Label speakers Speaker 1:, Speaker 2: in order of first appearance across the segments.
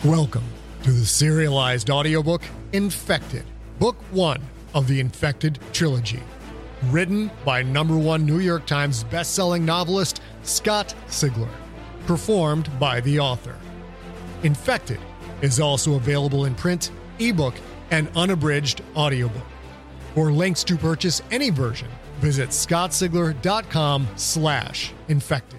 Speaker 1: Welcome to the serialized audiobook Infected, Book 1 of the Infected trilogy. Written by #1 New York Times bestselling novelist Scott Sigler. Performed by the author. Infected is also available in print, ebook, and unabridged audiobook. For links to purchase any version, visit scottsigler.com/infected.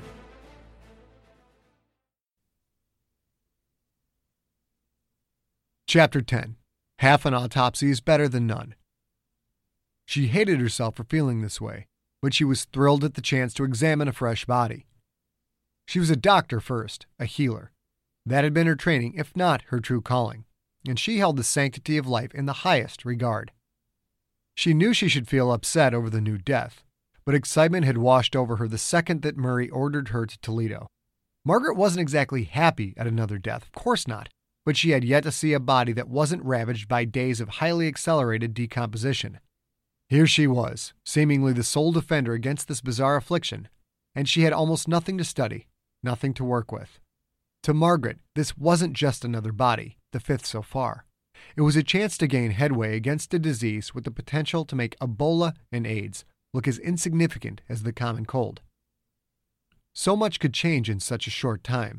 Speaker 1: Chapter 10. Half an autopsy is better than none. She hated herself for feeling this way, but she was thrilled at the chance to examine a fresh body. She was a doctor first, a healer. That had been her training, if not her true calling, and she held the sanctity of life in the highest regard. She knew she should feel upset over the new death, but excitement had washed over her the second that Murray ordered her to Toledo. Margaret wasn't exactly happy at another death, of course not. But she had yet to see a body that wasn't ravaged by days of highly accelerated decomposition. Here she was, seemingly the sole defender against this bizarre affliction, and she had almost nothing to study, nothing to work with. To Margaret, this wasn't just another body, the fifth so far. It was a chance to gain headway against a disease with the potential to make Ebola and AIDS look as insignificant as the common cold. So much could change in such a short time.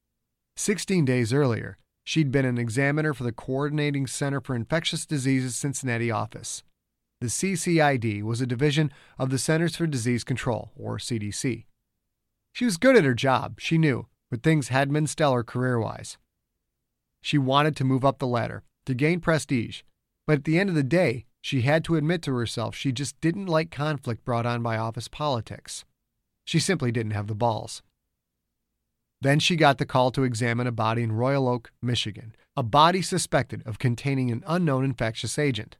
Speaker 1: 16 days earlier, she'd been an examiner for the Coordinating Center for Infectious Diseases Cincinnati office. The CCID was a division of the Centers for Disease Control, or CDC. She was good at her job, she knew, but things hadn't been stellar career-wise. She wanted to move up the ladder, to gain prestige, but at the end of the day, she had to admit to herself she just didn't like conflict brought on by office politics. She simply didn't have the balls. Then she got the call to examine a body in Royal Oak, Michigan, a body suspected of containing an unknown infectious agent.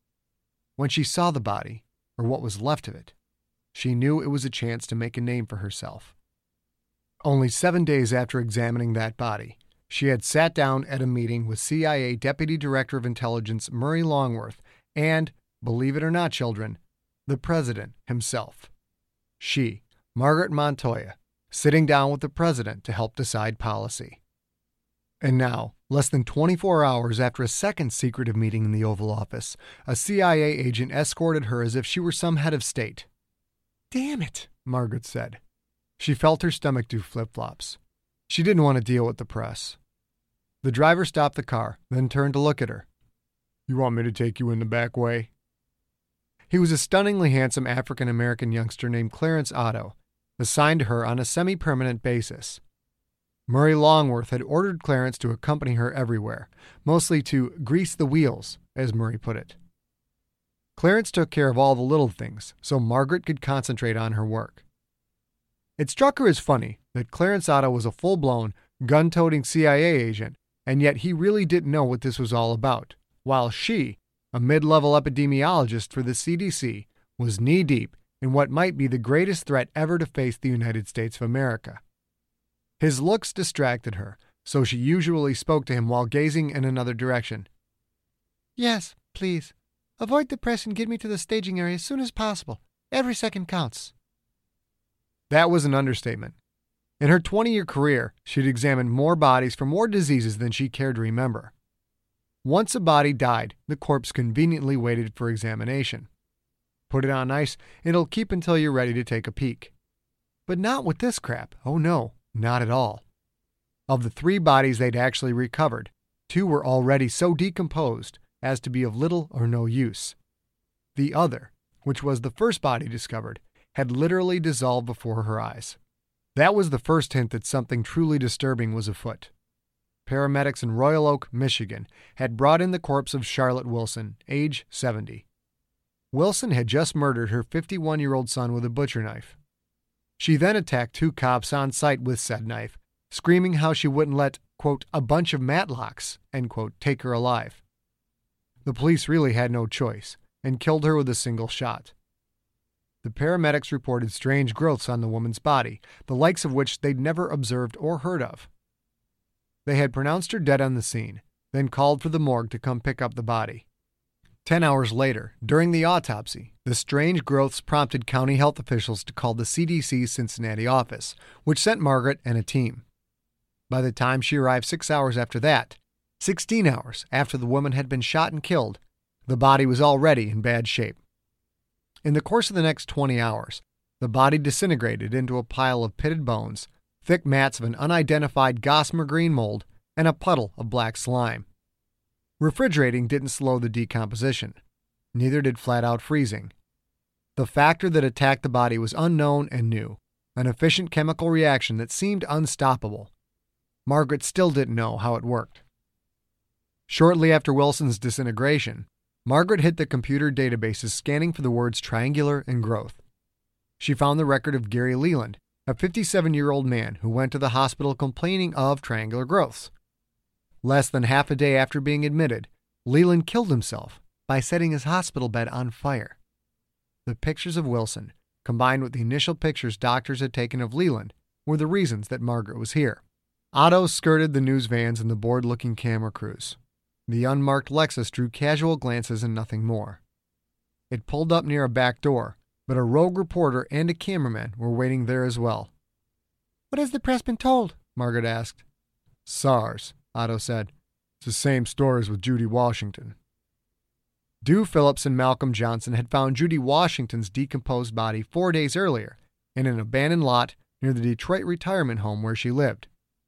Speaker 1: When she saw the body, or what was left of it, she knew it was a chance to make a name for herself. Only 7 days after examining that body, she had sat down at a meeting with CIA Deputy Director of Intelligence Murray Longworth and, believe it or not, children, the President himself. She, Margaret Montoya, sitting down with the president to help decide policy. And now, less than 24 hours after a second secretive meeting in the Oval Office, a CIA agent escorted her as if she were some head of state. "Damn it," Margaret said. She felt her stomach do flip-flops. She didn't want to deal with the press. The driver stopped the car, then turned to look at her. "You want me to take you in the back way?" He was a stunningly handsome African-American youngster named Clarence Otto, assigned to her on a semi-permanent basis. Murray Longworth had ordered Clarence to accompany her everywhere, mostly to grease the wheels, as Murray put it. Clarence took care of all the little things, so Margaret could concentrate on her work. It struck her as funny that Clarence Otto was a full-blown, gun-toting CIA agent, and yet he really didn't know what this was all about, while she, a mid-level epidemiologist for the CDC, was knee-deep in what might be the greatest threat ever to face the United States of America. His looks distracted her, so she usually spoke to him while gazing in another direction. "Yes, please. Avoid the press and get me to the staging area as soon as possible. Every second counts." That was an understatement. In her 20-year career, she'd examined more bodies for more diseases than she cared to remember. Once a body died, the corpse conveniently waited for examination. Put it on ice, and it'll keep until you're ready to take a peek. But not with this crap. Oh no, not at all. Of the 3 bodies they'd actually recovered, 2 were already so decomposed as to be of little or no use. The other, which was the first body discovered, had literally dissolved before her eyes. That was the first hint that something truly disturbing was afoot. Paramedics in Royal Oak, Michigan, had brought in the corpse of Charlotte Wilson, age 70. Wilson had just murdered her 51-year-old son with a butcher knife. She then attacked 2 cops on site with said knife, screaming how she wouldn't let, quote, a bunch of Matlocks, end quote, take her alive. The police really had no choice, and killed her with a single shot. The paramedics reported strange growths on the woman's body, the likes of which they'd never observed or heard of. They had pronounced her dead on the scene, then called for the morgue to come pick up the body. 10 hours later, during the autopsy, the strange growths prompted county health officials to call the CDC's Cincinnati office, which sent Margaret and a team. By the time she arrived 6 hours after that, 16 hours after the woman had been shot and killed, the body was already in bad shape. In the course of the next 20 hours, the body disintegrated into a pile of pitted bones, thick mats of an unidentified gossamer green mold, and a puddle of black slime. Refrigerating didn't slow the decomposition. Neither did flat-out freezing. The factor that attacked the body was unknown and new, an efficient chemical reaction that seemed unstoppable. Margaret still didn't know how it worked. Shortly after Wilson's disintegration, Margaret hit the computer databases scanning for the words triangular and growth. She found the record of Gary Leland, a 57-year-old man who went to the hospital complaining of triangular growths. Less than half a day after being admitted, Leland killed himself by setting his hospital bed on fire. The pictures of Wilson, combined with the initial pictures doctors had taken of Leland, were the reasons that Margaret was here. Otto skirted the news vans and the bored-looking camera crews. The unmarked Lexus drew casual glances and nothing more. It pulled up near a back door, but a rogue reporter and a cameraman were waiting there as well. "What has the press been told?" Margaret asked. "SARS," Otto said. "It's the same story as with Judy Washington." Dew Phillips and Malcolm Johnson had found Judy Washington's decomposed body 4 days earlier in an abandoned lot near the Detroit retirement home where she lived.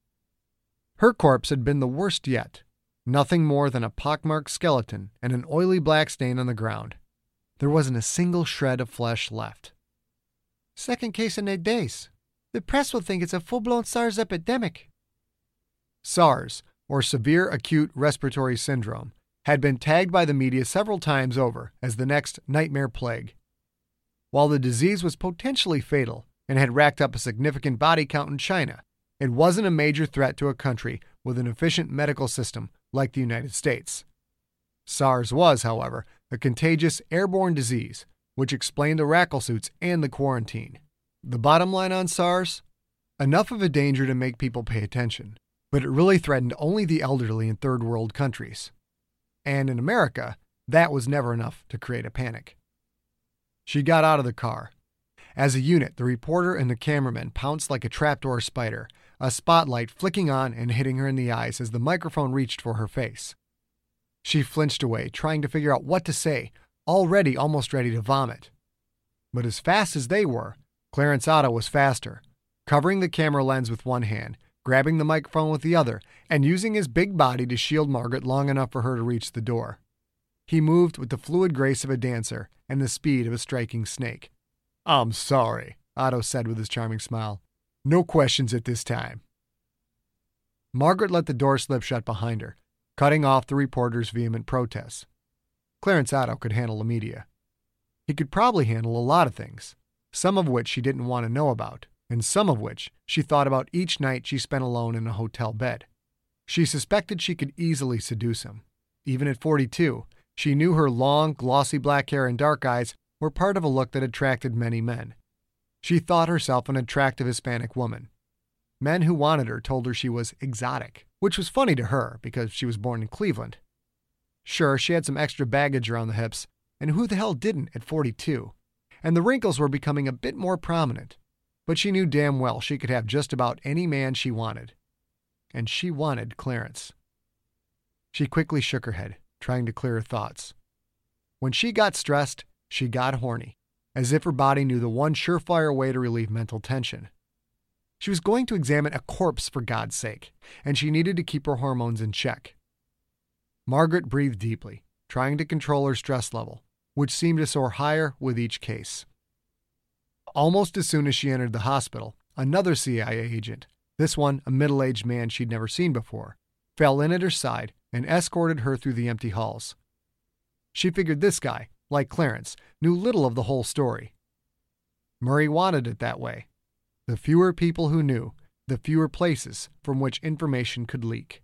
Speaker 1: Her corpse had been the worst yet, nothing more than a pockmarked skeleton and an oily black stain on the ground. There wasn't a single shred of flesh left. "Second case in 8 days. The press will think it's a full-blown SARS epidemic." SARS, or Severe Acute Respiratory Syndrome, had been tagged by the media several times over as the next nightmare plague. While the disease was potentially fatal and had racked up a significant body count in China, it wasn't a major threat to a country with an efficient medical system like the United States. SARS was, however, a contagious airborne disease, which explained the rackle suits and the quarantine. The bottom line on SARS? Enough of a danger to make people pay attention, but it really threatened only the elderly in third world countries. And in America, that was never enough to create a panic. She got out of the car. As a unit, the reporter and the cameraman pounced like a trapdoor spider, a spotlight flicking on and hitting her in the eyes as the microphone reached for her face. She flinched away, trying to figure out what to say, already almost ready to vomit. But as fast as they were, Clarence Otto was faster, covering the camera lens with one hand, grabbing the microphone with the other, and using his big body to shield Margaret long enough for her to reach the door. He moved with the fluid grace of a dancer and the speed of a striking snake. "I'm sorry," Otto said with his charming smile. "No questions at this time." Margaret let the door slip shut behind her, cutting off the reporter's vehement protests. Clarence Otto could handle the media. He could probably handle a lot of things, some of which she didn't want to know about, and some of which she thought about each night she spent alone in a hotel bed. She suspected she could easily seduce him. Even at 42, she knew her long, glossy black hair and dark eyes were part of a look that attracted many men. She thought herself an attractive Hispanic woman. Men who wanted her told her she was exotic, which was funny to her because she was born in Cleveland. Sure, she had some extra baggage around the hips, and who the hell didn't at 42? And the wrinkles were becoming a bit more prominent, but she knew damn well she could have just about any man she wanted. And she wanted Clarence. She quickly shook her head, trying to clear her thoughts. When she got stressed, she got horny, as if her body knew the one surefire way to relieve mental tension. She was going to examine a corpse, for God's sake, and she needed to keep her hormones in check. Margaret breathed deeply, trying to control her stress level, which seemed to soar higher with each case. Almost as soon as she entered the hospital, another CIA agent, this one a middle-aged man she'd never seen before, fell in at her side and escorted her through the empty halls. She figured this guy, like Clarence, knew little of the whole story. Murray wanted it that way. The fewer people who knew, the fewer places from which information could leak.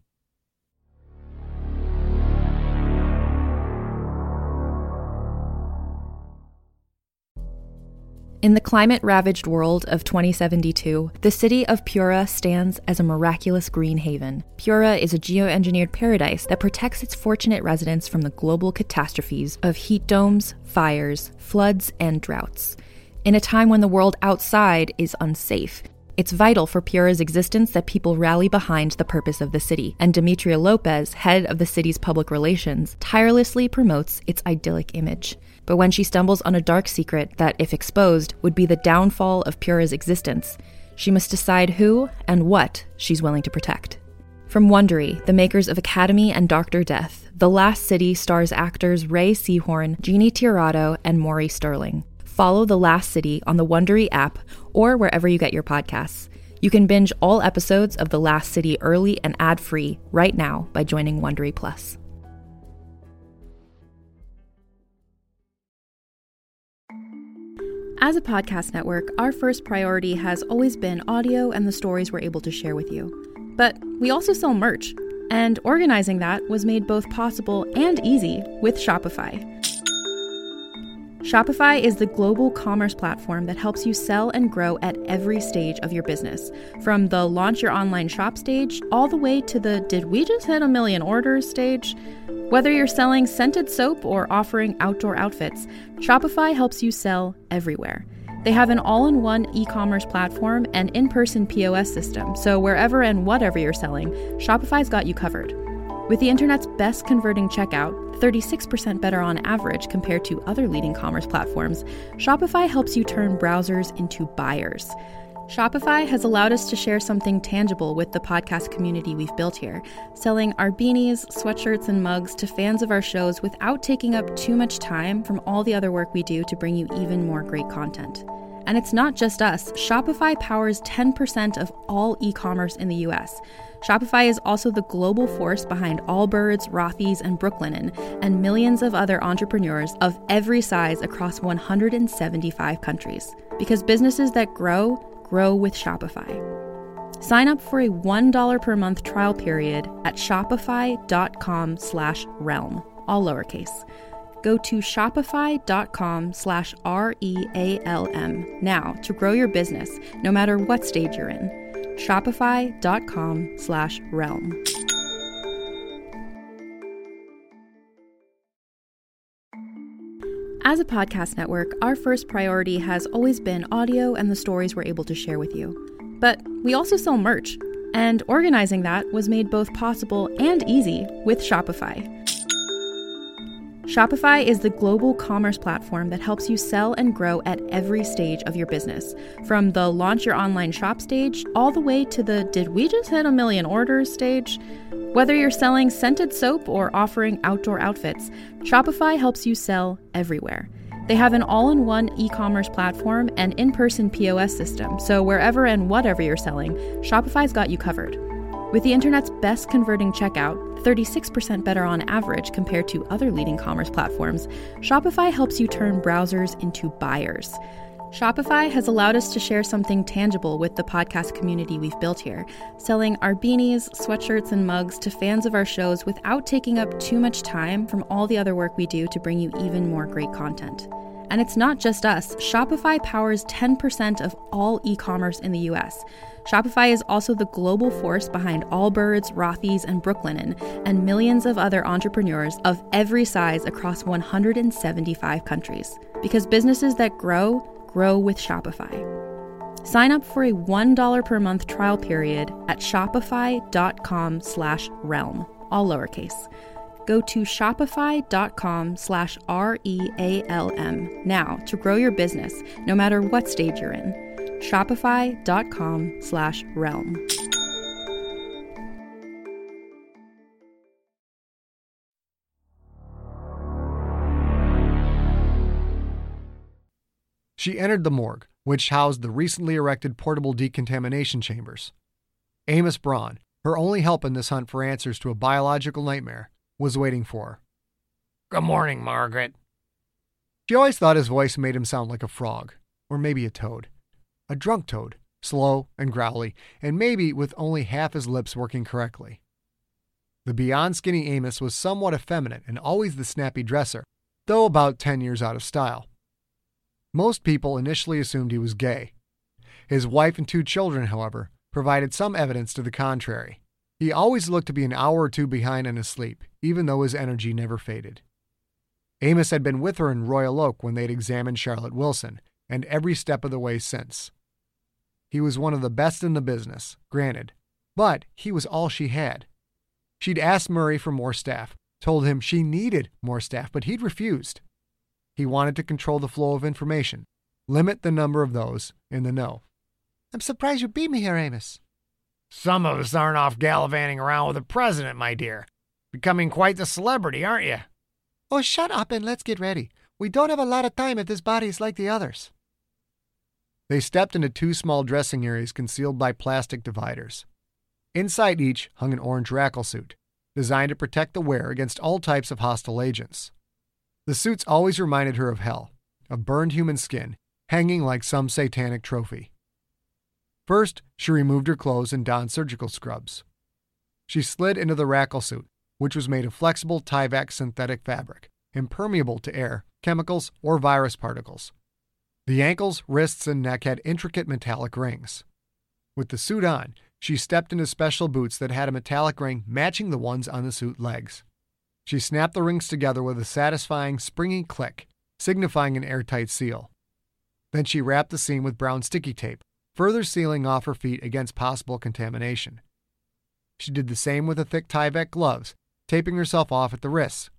Speaker 2: In the climate-ravaged world of 2072, the city of Pura stands as a miraculous green haven. Pura is a geoengineered paradise that protects its fortunate residents from the global catastrophes of heat domes, fires, floods, and droughts. In a time when the world outside is unsafe, It's vital for Piura's existence that people rally behind the purpose of the city, and Demetria Lopez, head of the city's public relations, tirelessly promotes its idyllic image. But when she stumbles on a dark secret that, if exposed, would be the downfall of Piura's existence, she must decide who and what she's willing to protect. From Wondery, the makers of Academy and Dr. Death, The Last City stars actors Ray Seahorn, Jeannie Tirado, and Maury Sterling. Follow The Last City on the Wondery app or wherever you get your podcasts. You can binge all episodes of The Last City early and ad-free right now by joining Wondery Plus. As a podcast network, our first priority has always been audio and the stories we're able to share with you. But we also sell merch, and organizing that was made both possible and easy with Shopify. Shopify is the global commerce platform that helps you sell and grow at every stage of your business. From the launch your online shop stage, all the way to the did we just hit 1 million orders stage? Whether you're selling scented soap or offering outdoor outfits, Shopify helps you sell everywhere. They have an all-in-one e-commerce platform and in-person POS system, so wherever and whatever you're selling, Shopify's got you covered. With the internet's best converting checkout, 36% better on average compared to other leading commerce platforms, Shopify helps you turn browsers into buyers. Shopify has allowed us to share something tangible with the podcast community we've built here, selling our beanies, sweatshirts, and mugs to fans of our shows without taking up too much time from all the other work we do to bring you even more great content. And it's not just us. Shopify powers 10% of all e-commerce in the US. Shopify is also the global force behind Allbirds, Rothy's, and Brooklinen, and millions of other entrepreneurs of every size across 175 countries. Because businesses that grow with Shopify. Sign up for a $1 per month trial period at shopify.com/realm, all lowercase. Go to shopify.com/REALM now to grow your business, no matter what stage you're in. Shopify.com/realm. As a podcast network, our first priority has always been audio and the stories we're able to share with you. But we also sell merch, and organizing that was made both possible and easy with Shopify. Shopify is the global commerce platform that helps you sell and grow at every stage of your business. From the launch your online shop stage, all the way to the did we just hit 1 million orders stage? Whether you're selling scented soap or offering outdoor outfits, Shopify helps you sell everywhere. They have an all-in-one e-commerce platform and in-person POS system, so wherever and whatever you're selling, Shopify's got you covered. With the internet's best converting checkout, 36% better on average compared to other leading commerce platforms, Shopify helps you turn browsers into buyers. Shopify has allowed us to share something tangible with the podcast community we've built here, selling our beanies, sweatshirts, and mugs to fans of our shows without taking up too much time from all the other work we do to bring you even more great content. And it's not just us. Shopify powers 10% of all e-commerce in the US. Shopify is also the global force behind Allbirds, Rothy's, and Brooklinen, and millions of other entrepreneurs of every size across 175 countries. Because businesses that grow with Shopify. Sign up for a $1 per month trial period at shopify.com/realm, all lowercase. Go to shopify.com/REALM now to grow your business, no matter what stage you're in. Shopify.com/realm.
Speaker 1: She entered the morgue, which housed the recently erected portable decontamination chambers. Amos Braun, her only help in this hunt for answers to a biological nightmare, was waiting for her.
Speaker 3: "Good morning, Margaret."
Speaker 1: She always thought his voice made him sound like a frog, or maybe a toad. A drunk toad, slow and growly, and maybe with only half his lips working correctly. The beyond skinny Amos was somewhat effeminate and always the snappy dresser, though about 10 years out of style. Most people initially assumed he was gay. His wife and 2 children, however, provided some evidence to the contrary. He always looked to be an hour or 2 behind in his sleep, even though his energy never faded. Amos had been with her in Royal Oak when they'd examined Charlotte Wilson, and every step of the way since. He was one of the best in the business, granted, but he was all she had. She'd asked Murray for more staff, told him she needed more staff, but he'd refused. He wanted to control the flow of information, limit the number of those in the know. "I'm surprised you beat me here, Amos."
Speaker 3: Some of us aren't off gallivanting around with the president, my dear. Becoming quite the celebrity, aren't you?
Speaker 1: "Oh, shut up and let's get ready. We don't have a lot of time if this body is like the others." They stepped into 2 small dressing areas concealed by plastic dividers. Inside each hung an orange rackle suit, designed to protect the wearer against all types of hostile agents. The suits always reminded her of hell, of burned human skin, hanging like some satanic trophy. First, she removed her clothes and donned surgical scrubs. She slid into the rackle suit, which was made of flexible Tyvek synthetic fabric, impermeable to air, chemicals, or virus particles. The ankles, wrists, and neck had intricate metallic rings. With the suit on, she stepped into special boots that had a metallic ring matching the ones on the suit legs. She snapped the rings together with a satisfying, springy click, signifying an airtight seal. Then she wrapped the seam with brown sticky tape, further sealing off her feet against possible contamination. She did the same with the thick Tyvek gloves, taping herself off at the wrists.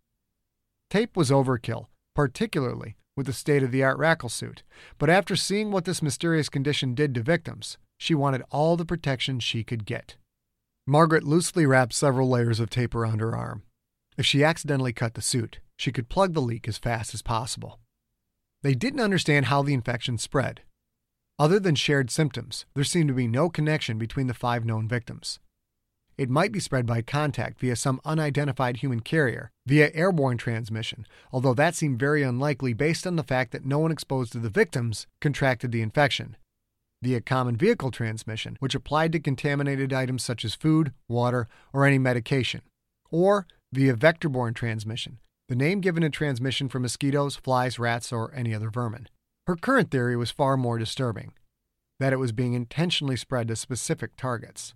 Speaker 1: Tape was overkill, particularly with the state-of-the-art rackle suit, but after seeing what this mysterious condition did to victims, she wanted all the protection she could get. Margaret loosely wrapped several layers of tape around her arm. If she accidentally cut the suit, she could plug the leak as fast as possible. They didn't understand how the infection spread. Other than shared symptoms, there seemed to be no connection between the 5 known victims. It might be spread by contact via some unidentified human carrier, via airborne transmission, although that seemed very unlikely based on the fact that no one exposed to the victims contracted the infection. Via common vehicle transmission, which applied to contaminated items such as food, water, or any medication. Or via vector-borne transmission, the name given to transmission from mosquitoes, flies, rats, or any other vermin. Her current theory was far more disturbing, that it was being intentionally spread to specific targets.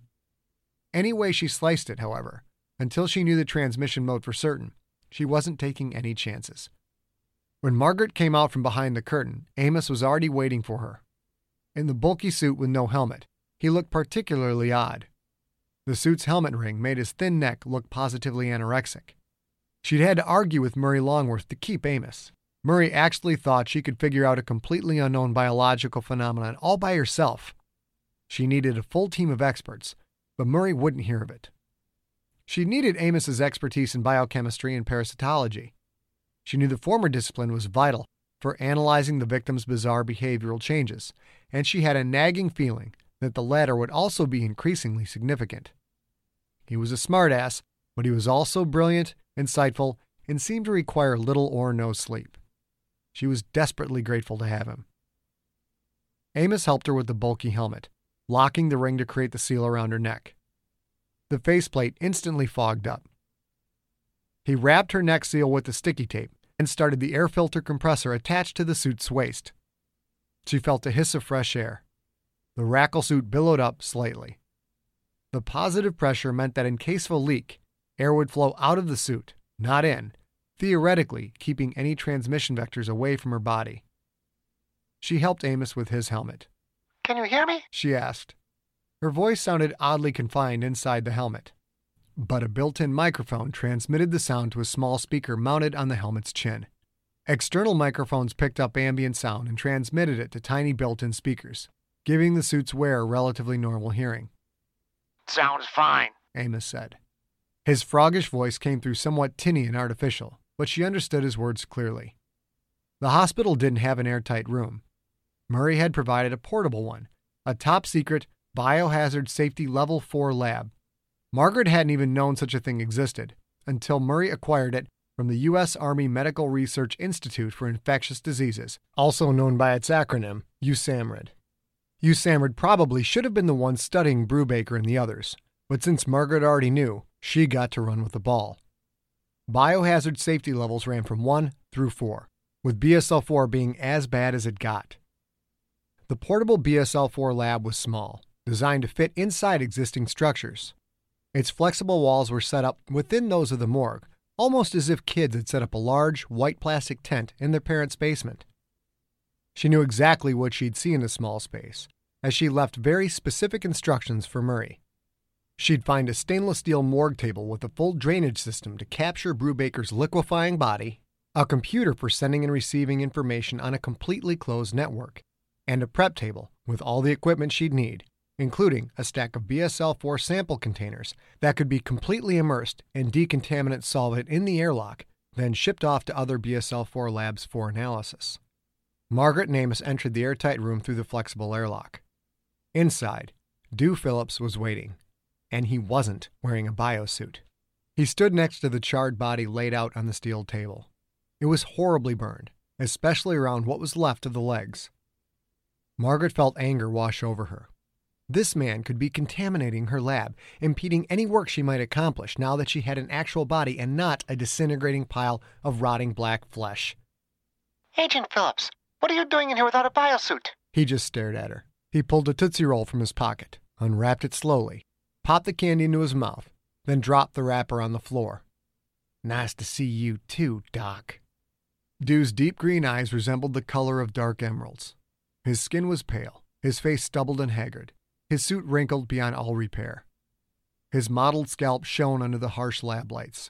Speaker 1: Any way she sliced it, however, until she knew the transmission mode for certain, she wasn't taking any chances. When Margaret came out from behind the curtain, Amos was already waiting for her. In the bulky suit with no helmet, he looked particularly odd. The suit's helmet ring made his thin neck look positively anorexic. She'd had to argue with Murray Longworth to keep Amos. Murray actually thought she could figure out a completely unknown biological phenomenon all by herself. She needed a full team of experts, but Murray wouldn't hear of it. She needed Amos's expertise in biochemistry and parasitology. She knew the former discipline was vital for analyzing the victim's bizarre behavioral changes, and she had a nagging feeling that the latter would also be increasingly significant. He was a smartass, but he was also brilliant, insightful, and seemed to require little or no sleep. She was desperately grateful to have him. Amos helped her with the bulky helmet, locking the ring to create the seal around her neck. The faceplate instantly fogged up. He wrapped her neck seal with the sticky tape and started the air filter compressor attached to the suit's waist. She felt a hiss of fresh air. The rackle suit billowed up slightly. The positive pressure meant that in case of a leak, air would flow out of the suit, not in, theoretically keeping any transmission vectors away from her body. She helped Amos with his helmet.
Speaker 4: "Can you hear me?"
Speaker 1: she asked. Her voice sounded oddly confined inside the helmet, but a built-in microphone transmitted the sound to a small speaker mounted on the helmet's chin. External microphones picked up ambient sound and transmitted it to tiny built-in speakers, giving the suit's wearer relatively normal hearing.
Speaker 3: Sounds fine,
Speaker 1: Amos said. His froggish voice came through somewhat tinny and artificial, but she understood his words clearly. The hospital didn't have an airtight room. Murray had provided a portable one, a top-secret biohazard safety level 4 lab. Margaret hadn't even known such a thing existed until Murray acquired it from the U.S. Army Medical Research Institute for Infectious Diseases, also known by its acronym, USAMRIID. USAMRIID probably should have been the one studying Brubaker and the others, but since Margaret already knew, she got to run with the ball. Biohazard safety levels ran from 1 through 4, with BSL-4 being as bad as it got. The portable BSL-4 lab was small, designed to fit inside existing structures. Its flexible walls were set up within those of the morgue, almost as if kids had set up a large, white plastic tent in their parents' basement. She knew exactly what she'd see in the small space, as she left very specific instructions for Murray. She'd find a stainless steel morgue table with a full drainage system to capture Brubaker's liquefying body, a computer for sending and receiving information on a completely closed network, and a prep table with all the equipment she'd need, including a stack of BSL-4 sample containers that could be completely immersed in decontaminant solvent in the airlock, then shipped off to other BSL-4 labs for analysis. Margaret and Amos entered the airtight room through the flexible airlock. Inside, Dew Phillips was waiting, and he wasn't wearing a biosuit. He stood next to the charred body laid out on the steel table. It was horribly burned, especially around what was left of the legs. Margaret felt anger wash over her. This man could be contaminating her lab, impeding any work she might accomplish now that she had an actual body and not a disintegrating pile of rotting black flesh.
Speaker 4: Agent Phillips, what are you doing in here without a biosuit?
Speaker 1: He just stared at her. He pulled a Tootsie Roll from his pocket, unwrapped it slowly, popped the candy into his mouth, then dropped the wrapper on the floor.
Speaker 3: Nice to see you too, Doc.
Speaker 1: Dew's deep green eyes resembled the color of dark emeralds. His skin was pale, his face stubbled and haggard, his suit wrinkled beyond all repair. His mottled scalp shone under the harsh lab lights.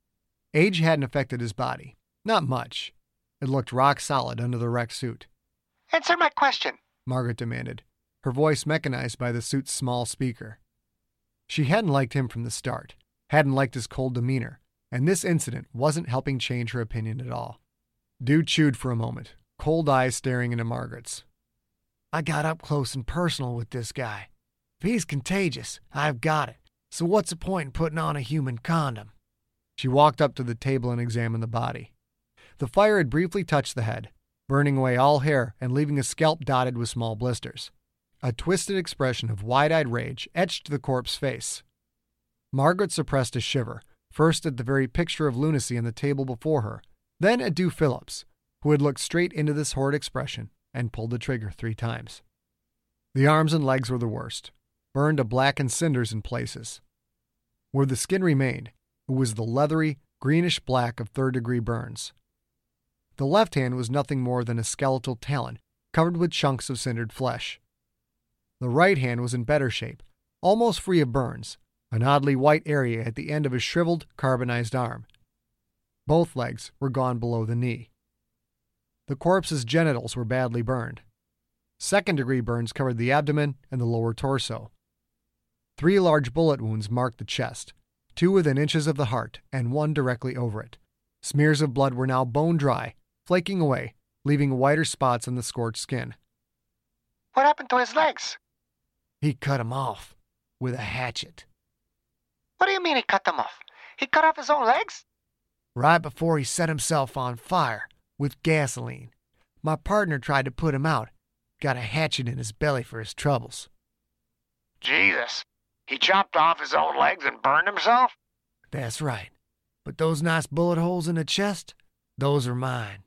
Speaker 1: Age hadn't affected his body. Not much. It looked rock solid under the wrecked suit.
Speaker 4: Answer my question,
Speaker 1: Margaret demanded, her voice mechanized by the suit's small speaker. She hadn't liked him from the start, hadn't liked his cold demeanor, and this incident wasn't helping change her opinion at all. Dew chewed for a moment, cold eyes staring into Margaret's.
Speaker 3: I got up close and personal with this guy. If he's contagious, I've got it. So what's the point in putting on a human condom?
Speaker 1: She walked up to the table and examined the body. The fire had briefly touched the head, burning away all hair and leaving a scalp dotted with small blisters. A twisted expression of wide-eyed rage etched the corpse's face. Margaret suppressed a shiver, first at the very picture of lunacy on the table before her, then at Dew Phillips, who had looked straight into this horrid expression and pulled the trigger 3 times. The arms and legs were the worst, burned to blackened cinders in places. Where the skin remained, it was the leathery, greenish-black of 3rd-degree burns. The left hand was nothing more than a skeletal talon, covered with chunks of cindered flesh. The right hand was in better shape, almost free of burns, an oddly white area at the end of a shriveled, carbonized arm. Both legs were gone below the knee. The corpse's genitals were badly burned. 2nd-degree burns covered the abdomen and the lower torso. 3 large bullet wounds marked the chest, 2 within inches of the heart and 1 directly over it. Smears of blood were now bone dry, flaking away, leaving whiter spots on the scorched skin.
Speaker 4: What happened to his legs?
Speaker 3: He cut 'em off with a hatchet.
Speaker 4: What do you mean he cut them off? He cut off his own legs?
Speaker 3: Right before he set himself on fire with gasoline. My partner tried to put him out. Got a hatchet in his belly for his troubles.
Speaker 4: Jesus. He chopped off his own legs and burned himself?
Speaker 3: That's right. But those nice bullet holes in the chest, those are mine.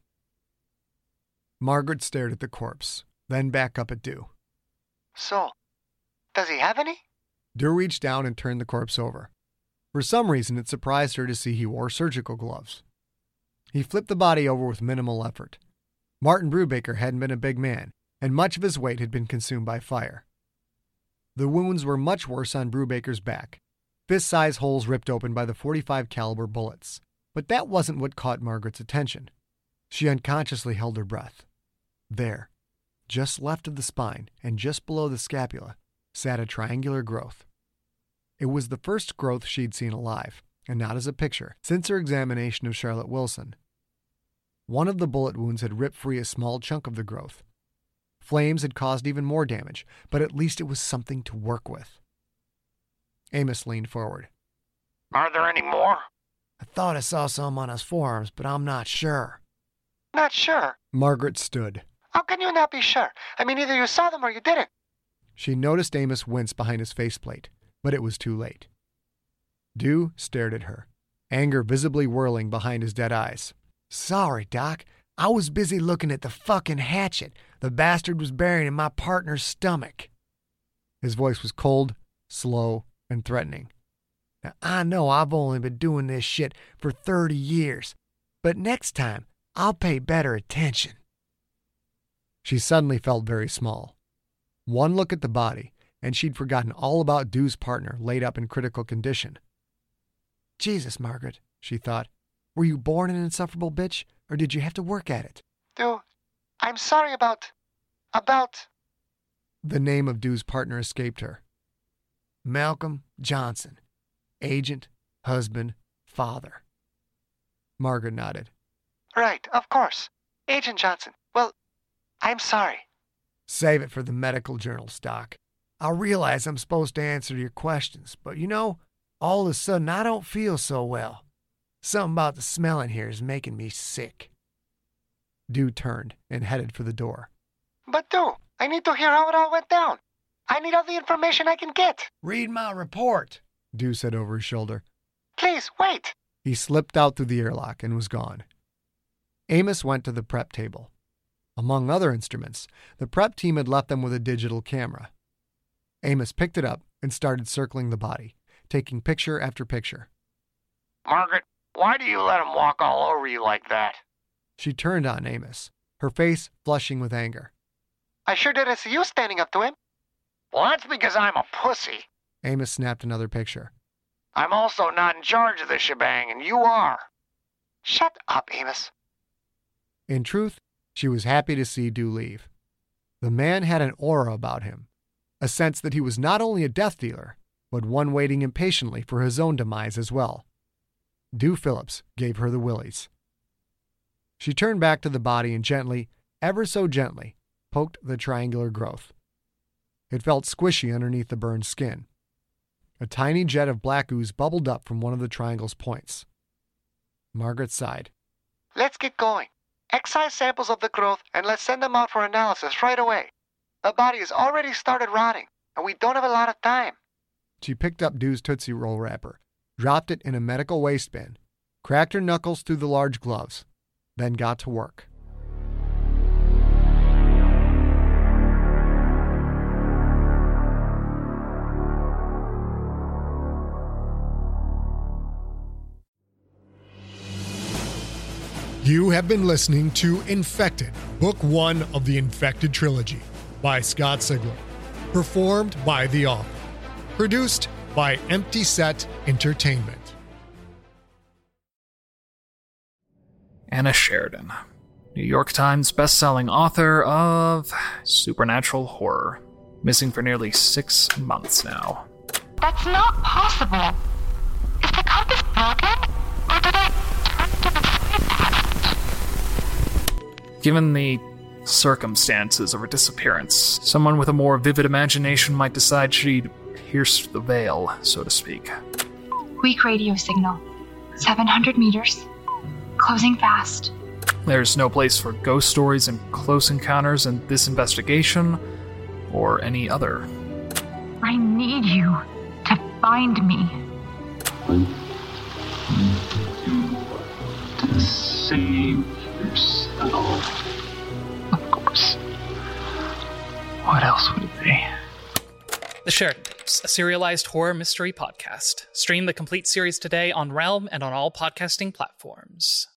Speaker 1: Margaret stared at the corpse, then back up at Dew.
Speaker 4: So, does he have any?
Speaker 1: Dew reached down and turned the corpse over. For some reason, it surprised her to see he wore surgical gloves. He flipped the body over with minimal effort. Martin Brubaker hadn't been a big man, and much of his weight had been consumed by fire. The wounds were much worse on Brubaker's back, fist-size holes ripped open by the .45 caliber bullets. But that wasn't what caught Margaret's attention. She unconsciously held her breath. There, just left of the spine and just below the scapula, sat a triangular growth. It was the first growth she'd seen alive, and not as a picture, since her examination of Charlotte Wilson. One of the bullet wounds had ripped free a small chunk of the growth. Flames had caused even more damage, but at least it was something to work with. Amos leaned forward.
Speaker 4: Are there any more?
Speaker 3: I thought I saw some on his forearms, but I'm not sure.
Speaker 4: Not sure?
Speaker 1: Margaret stood.
Speaker 4: How can you not be sure? I mean, either you saw them or you didn't.
Speaker 1: She noticed Amos wince behind his faceplate, but it was too late. Dew stared at her, anger visibly whirling behind his dead eyes.
Speaker 3: Sorry, Doc. I was busy looking at the fucking hatchet the bastard was buried in my partner's stomach.
Speaker 1: His voice was cold, slow, and threatening.
Speaker 3: Now, I know I've only been doing this shit for 30 years, but next time I'll pay better attention.
Speaker 1: She suddenly felt very small. One look at the body, and she'd forgotten all about Du's partner laid up in critical condition.
Speaker 3: Jesus, Margaret, she thought. Were you born an insufferable bitch, or did you have to work at it?
Speaker 4: Du, I'm sorry about...
Speaker 1: The name of Du's partner escaped her.
Speaker 3: Malcolm Johnson. Agent, husband, father.
Speaker 1: Margaret nodded.
Speaker 4: Right, of course. Agent Johnson. Well, I'm sorry.
Speaker 1: Save it for the medical journals, Doc.
Speaker 3: I realize I'm supposed to answer your questions, but all of a sudden I don't feel so well. Something about the smell in here is making me sick.
Speaker 1: Du turned and headed for the door.
Speaker 4: But Du, I need to hear how it all went down. I need all the information I can get.
Speaker 3: Read my report,
Speaker 1: Du said over his shoulder.
Speaker 4: Please, wait.
Speaker 1: He slipped out through the airlock and was gone. Amos went to the prep table. Among other instruments, the prep team had left them with a digital camera. Amos picked it up and started circling the body, taking picture after picture.
Speaker 4: Margaret, why do you let him walk all over you like that?
Speaker 1: She turned on Amos, her face flushing with anger.
Speaker 4: I sure didn't see you standing up to him. Well, that's because I'm a pussy.
Speaker 1: Amos snapped another picture.
Speaker 4: I'm also not in charge of the shebang, and you are. Shut up, Amos.
Speaker 1: In truth, she was happy to see Du leave. The man had an aura about him, a sense that he was not only a death dealer, but one waiting impatiently for his own demise as well. Du Phillips gave her the willies. She turned back to the body and gently, ever so gently, poked the triangular growth. It felt squishy underneath the burned skin. A tiny jet of black ooze bubbled up from one of the triangle's points. Margaret sighed.
Speaker 4: Let's get going. Excise samples of the growth and let's send them out for analysis right away. The body has already started rotting, and we don't have a lot of time.
Speaker 1: She picked up Du's Tootsie Roll wrapper, dropped it in a medical waste bin, cracked her knuckles through the large gloves, then got to work.
Speaker 5: You have been listening to Infected, Book 1 of the Infected Trilogy by Scott Sigler. Performed by the author. Produced by Empty Set Entertainment.
Speaker 6: Anna Sheridan, New York Times bestselling author of supernatural horror. Missing for nearly 6 months now.
Speaker 7: That's not possible. Is the compass broken? Or did it turn to the side?
Speaker 6: Given the circumstances of her disappearance, someone with a more vivid imagination might decide she'd pierced the veil, so to speak.
Speaker 7: Weak radio signal. 700 meters. Closing fast.
Speaker 6: There's no place for ghost stories and close encounters in this investigation, or any other.
Speaker 7: I need you to find me.
Speaker 8: To save yourself. Of course. What else would it be?
Speaker 9: The Sheridan Tapes, a serialized horror mystery podcast. Stream the complete series today on Realm and on all podcasting platforms.